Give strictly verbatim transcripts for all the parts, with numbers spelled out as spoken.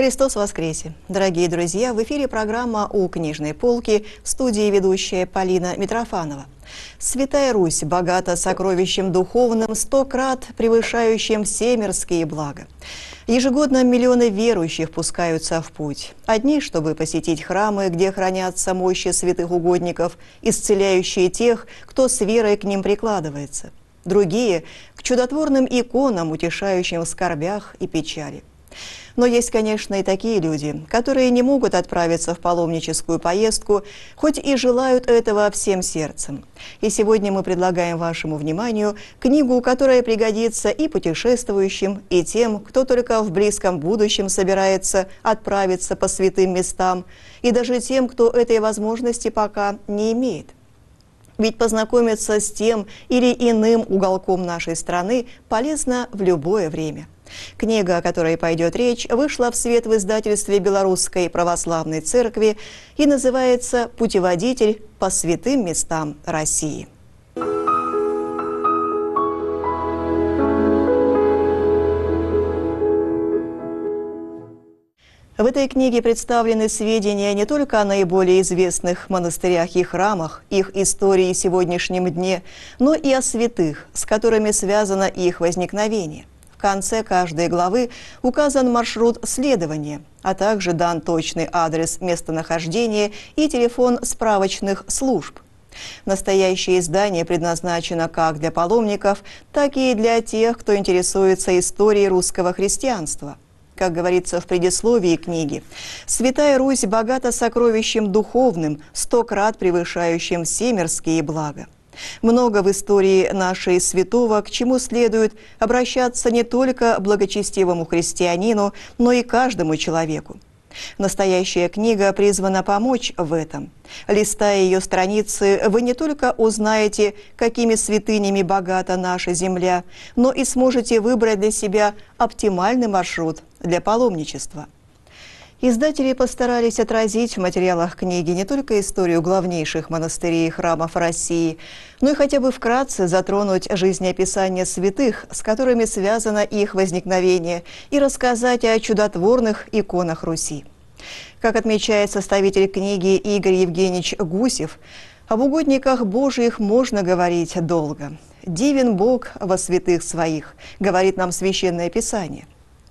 Христос воскресе! Дорогие друзья, в эфире программа «У книжной полки», в студии ведущая Полина Митрофанова. Святая Русь богата сокровищем духовным, сто крат превышающим все мирские блага. Ежегодно миллионы верующих пускаются в путь. Одни, чтобы посетить храмы, где хранятся мощи святых угодников, исцеляющие тех, кто с верой к ним прикладывается. Другие – к чудотворным иконам, утешающим в скорбях и печали. Но есть, конечно, и такие люди, которые не могут отправиться в паломническую поездку, хоть и желают этого всем сердцем. И сегодня мы предлагаем вашему вниманию книгу, которая пригодится и путешествующим, и тем, кто только в близком будущем собирается отправиться по святым местам, и даже тем, кто этой возможности пока не имеет. Ведь познакомиться с тем или иным уголком нашей страны полезно в любое время. Книга, о которой пойдет речь, вышла в свет в издательстве Белорусской православной церкви и называется «Путеводитель по святым местам России». В этой книге представлены сведения не только о наиболее известных монастырях и храмах, их истории и сегодняшнем дне, но и о святых, с которыми связано их возникновение. В конце каждой главы указан маршрут следования, а также дан точный адрес местонахождения и телефон справочных служб. Настоящее издание предназначено как для паломников, так и для тех, кто интересуется историей русского христианства. Как говорится в предисловии книги, «Святая Русь богата сокровищем духовным, сто крат превышающим все мирские блага». Много в истории нашей святого, к чему следует обращаться не только благочестивому христианину, но и каждому человеку. Настоящая книга призвана помочь в этом. Листая ее страницы, вы не только узнаете, какими святынями богата наша земля, но и сможете выбрать для себя оптимальный маршрут для паломничества. Издатели постарались отразить в материалах книги не только историю главнейших монастырей и храмов России, но и хотя бы вкратце затронуть жизнеописание святых, с которыми связано их возникновение, и рассказать о чудотворных иконах Руси. Как отмечает составитель книги Игорь Евгеньевич Гусев, об угодниках Божиих можно говорить долго. «Дивен Бог во святых своих», говорит нам Священное Писание.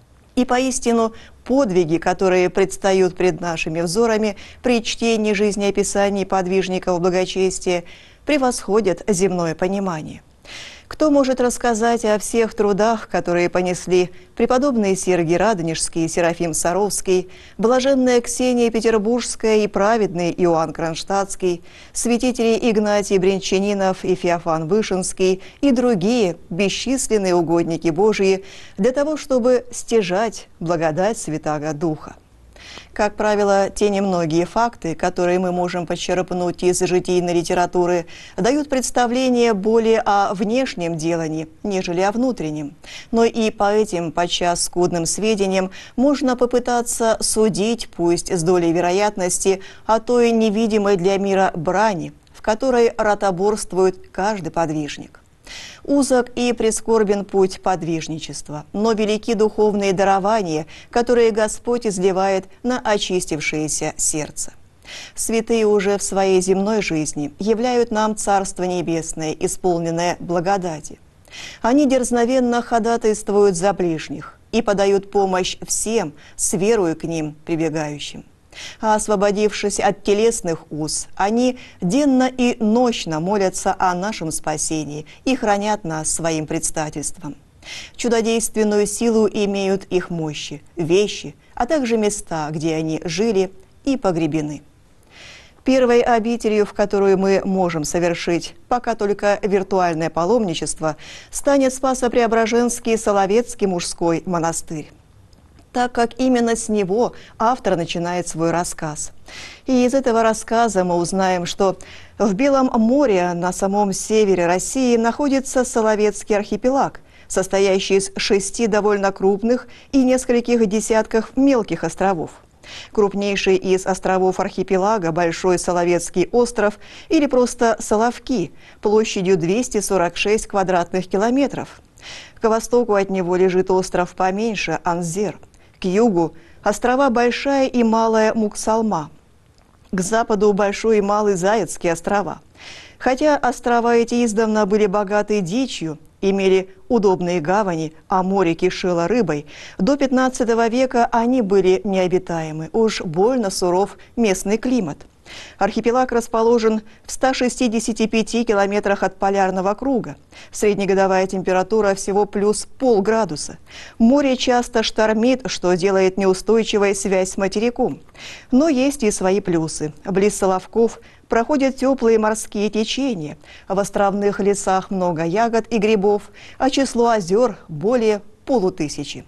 И поистину подвиги, которые предстают пред нашими взорами при чтении жизнеописаний подвижников благочестия, превосходят земное понимание. Кто может рассказать о всех трудах, которые понесли преподобные Сергий Радонежский, Серафим Саровский, блаженная Ксения Петербургская и праведный Иоанн Кронштадтский, святители Игнатий Брянчанинов и Феофан Вышинский и другие бесчисленные угодники Божии для того, чтобы стяжать благодать Святаго Духа? Как правило, те немногие факты, которые мы можем почерпнуть из житийной литературы, дают представление более о внешнем делании, нежели о внутреннем. Но и по этим подчас скудным сведениям можно попытаться судить, пусть с долей вероятности, о той невидимой для мира брани, в которой ротоборствует каждый подвижник. Узок и прискорбен путь подвижничества, но велики духовные дарования, которые Господь изливает на очистившееся сердце. Святые уже в своей земной жизни являют нам Царство Небесное, исполненное благодати. Они дерзновенно ходатайствуют за ближних и подают помощь всем, с верою к ним прибегающим. А освободившись от телесных уз, они денно и нощно молятся о нашем спасении и хранят нас своим предстательством. Чудодейственную силу имеют их мощи, вещи, а также места, где они жили и погребены. Первой обителью, в которую мы можем совершить пока только виртуальное паломничество, станет Спасо-Преображенский Соловецкий мужской монастырь, так как именно с него автор начинает свой рассказ. И из этого рассказа мы узнаем, что в Белом море на самом севере России находится Соловецкий архипелаг, состоящий из шести довольно крупных и нескольких десятков мелких островов. Крупнейший из островов архипелага – Большой Соловецкий остров или просто Соловки, площадью двести сорок шесть квадратных километров. К востоку от него лежит остров поменьше – Анзер. К югу Острова Большая и Малая Муксалма. К западу Большой и Малый Заяцкие острова. Хотя острова эти издавна были богаты дичью, имели удобные гавани, а море кишело рыбой, до пятнадцатого века они были необитаемы, уж больно суров местный климат. Архипелаг расположен в ста шестидесяти пяти километрах от полярного круга. Среднегодовая температура всего плюс полградуса. Море часто штормит, что делает неустойчивой связь с материком. Но есть и свои плюсы. Близ Соловков проходят теплые морские течения. В островных лесах много ягод и грибов, а число озер более полутысячи.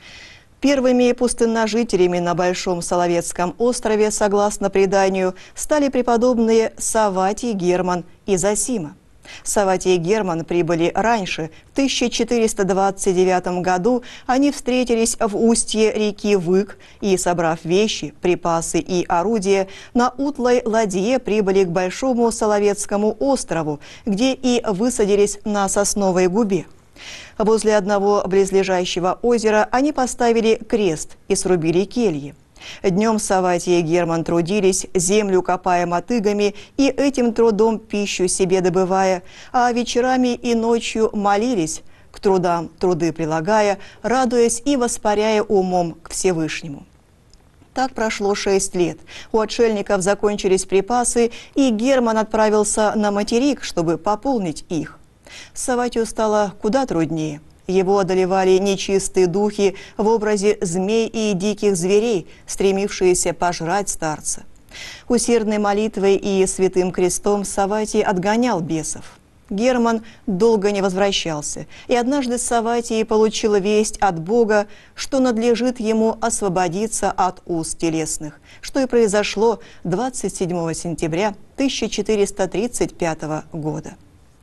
Первыми пустынножителями на Большом Соловецком острове, согласно преданию, стали преподобные Савватий, Герман и Зосима. Савватий и Герман прибыли раньше. В тысяча четыреста двадцать девятом году они встретились в устье реки Вык и, собрав вещи, припасы и орудия, на утлой ладье прибыли к Большому Соловецкому острову, где и высадились на Сосновой губе. Возле одного близлежащего озера они поставили крест и срубили кельи. Днем Савватий и Герман трудились, землю копая мотыгами и этим трудом пищу себе добывая, а вечерами и ночью молились, к трудам труды прилагая, радуясь и воспаряя умом к Всевышнему. Так прошло шесть лет. У отшельников закончились припасы, и Герман отправился на материк, чтобы пополнить их. Савватию стало куда труднее. Его одолевали нечистые духи в образе змей и диких зверей, стремившиеся пожрать старца. Усердной молитвой и святым крестом Савватий отгонял бесов. Герман долго не возвращался, и однажды Савватий получил весть от Бога, что надлежит ему освободиться от уз телесных, что и произошло двадцать седьмого сентября тысяча четыреста тридцать пятого года.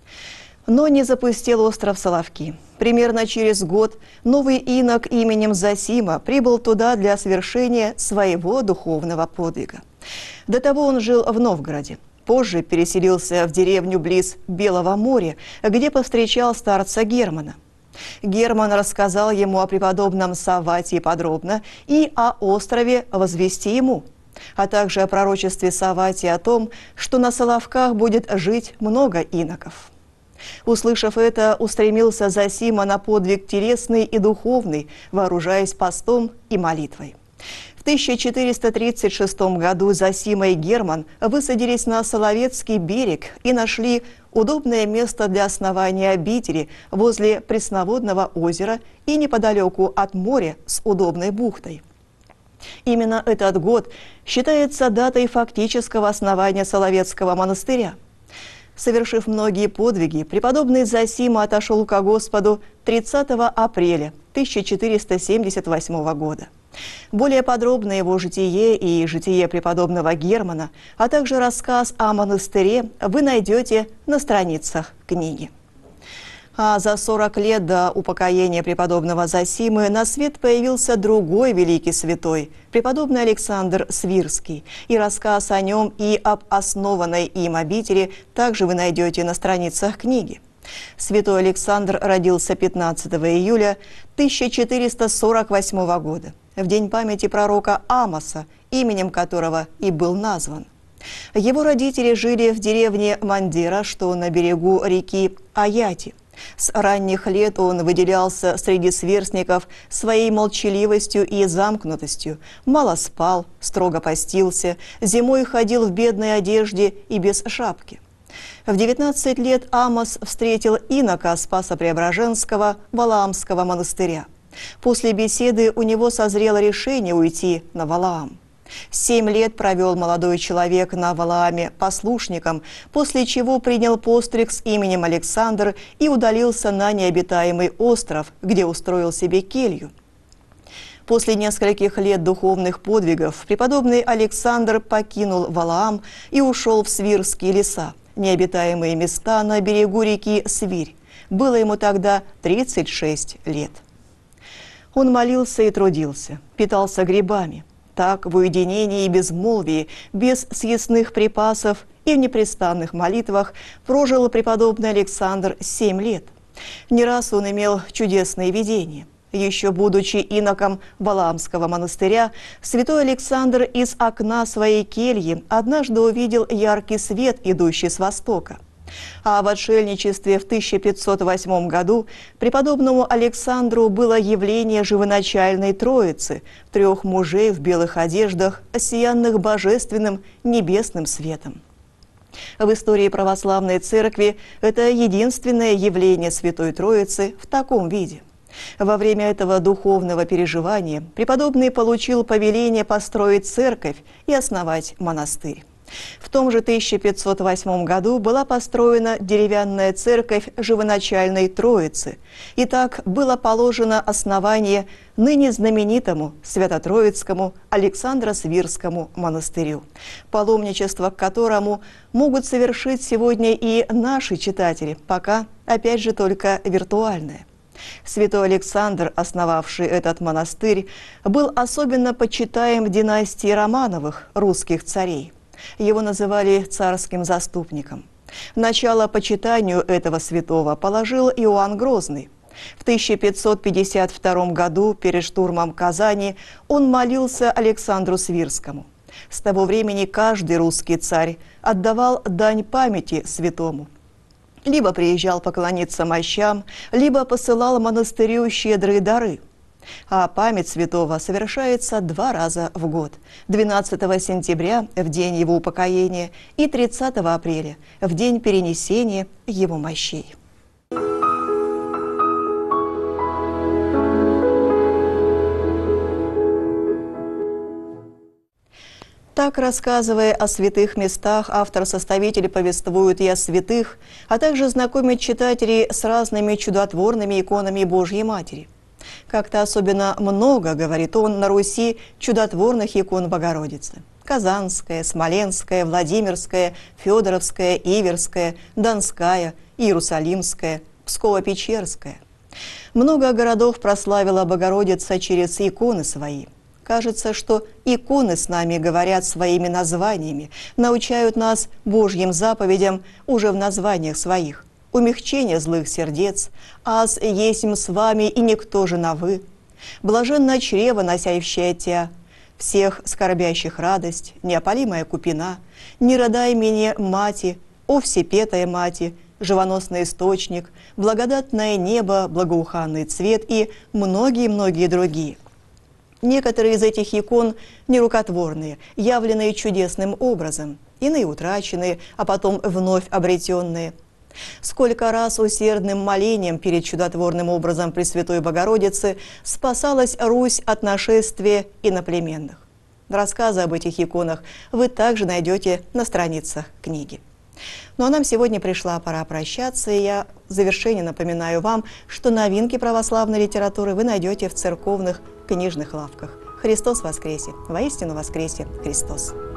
Но не запустил остров Соловки. Примерно через год новый инок именем Зосима прибыл туда для совершения своего духовного подвига. До того он жил в Новгороде. Позже переселился в деревню близ Белого моря, где повстречал старца Германа. Герман рассказал ему о преподобном Савватии подробно и о острове возвести ему, а также о пророчестве Савватия о том, что на Соловках будет жить много иноков. Услышав это, устремился Зосима на подвиг телесный и духовный, вооружаясь постом и молитвой. В тысяча четыреста тридцать шестом году Зосима и Герман высадились на Соловецкий берег и нашли удобное место для основания обители возле пресноводного озера и неподалеку от моря с удобной бухтой. Именно этот год считается датой фактического основания Соловецкого монастыря. Совершив многие подвиги, преподобный Зосима отошел ко Господу тридцатого апреля тысяча четыреста семьдесят восьмого года. Более подробно его житие и житие преподобного Германа, а также рассказ о монастыре вы найдете на страницах книги. А за сорок лет до упокоения преподобного Зосимы на свет появился другой великий святой, преподобный Александр Свирский. И рассказ о нем и об основанной им обители также вы найдете на страницах книги. Святой Александр родился пятнадцатого июля тысяча четыреста сорок восьмого года, в день памяти пророка Амоса, именем которого и был назван. Его родители жили в деревне Мандира, что на берегу реки Аяти. С ранних лет он выделялся среди сверстников своей молчаливостью и замкнутостью, мало спал, строго постился, зимой ходил в бедной одежде и без шапки. В девятнадцать лет Амос встретил инока Спасо-Преображенского Валаамского монастыря. После беседы у него созрело решение уйти на Валаам. Семь лет провел молодой человек на Валааме послушником, после чего принял постриг с именем Александр и удалился на необитаемый остров, где устроил себе келью. После нескольких лет духовных подвигов преподобный Александр покинул Валаам и ушел в Свирские леса, необитаемые места на берегу реки Свирь. Было ему тогда тридцать шесть лет. Он молился и трудился, питался грибами. Так, в уединении и безмолвии, без съестных припасов и в непрестанных молитвах прожил преподобный Александр семь лет. Не раз он имел чудесные видения. Еще будучи иноком Валаамского монастыря, святой Александр из окна своей кельи однажды увидел яркий свет, идущий с востока. А в отшельничестве в тысяча пятьсот восьмом году преподобному Александру было явление живоначальной Троицы, трех мужей в белых одеждах, осиянных божественным небесным светом. В истории православной церкви это единственное явление Святой Троицы в таком виде. Во время этого духовного переживания преподобный получил повеление построить церковь и основать монастырь. В том же тысяча пятьсот восьмом году была построена деревянная церковь Живоначальной Троицы, и так было положено основание ныне знаменитому Свято-Троицкому Александро-Свирскому монастырю, паломничество к которому могут совершить сегодня и наши читатели, пока, опять же, только виртуальное. Святой Александр, основавший этот монастырь, был особенно почитаем в династии Романовых, русских царей. Его называли царским заступником. Начало почитанию этого святого положил Иоанн Грозный. В тысяча пятьсот пятьдесят втором году перед штурмом Казани он молился Александру Свирскому. С того времени каждый русский царь отдавал дань памяти святому. Либо приезжал поклониться мощам, либо посылал монастырю щедрые дары. А память святого совершается два раза в год – двенадцатого сентября, в день его упокоения, и тридцатого апреля, в день перенесения его мощей. Так, рассказывая о святых местах, автор-составитель повествует и о святых, а также знакомит читателей с разными чудотворными иконами Божьей Матери. Как-то особенно много, говорит он, на Руси чудотворных икон Богородицы. Казанская, Смоленская, Владимирская, Федоровская, Иверская, Донская, Иерусалимская, Псково-Печерская. Много городов прославила Богородица через иконы свои. Кажется, что иконы с нами говорят своими названиями, научают нас Божьим заповедям уже в названиях своих. Умягчение злых сердец, аз есмь с вами, и никто же на вы. Блаженна чрево, носящее тя, всех скорбящих радость, неопалимая купина, не родай мне, мати, о всепетая мати, живоносный источник, благодатное небо, благоуханный цвет и многие-многие другие. Некоторые из этих икон нерукотворные, явленные чудесным образом, иные утраченные, а потом вновь обретенные. Сколько раз усердным молением перед чудотворным образом Пресвятой Богородицы спасалась Русь от нашествия иноплеменных. Рассказы об этих иконах вы также найдете на страницах книги. Ну а нам сегодня пришла пора прощаться, и я в завершение напоминаю вам, что новинки православной литературы вы найдете в церковных книжных лавках. Христос воскресе! Воистину воскресе Христос!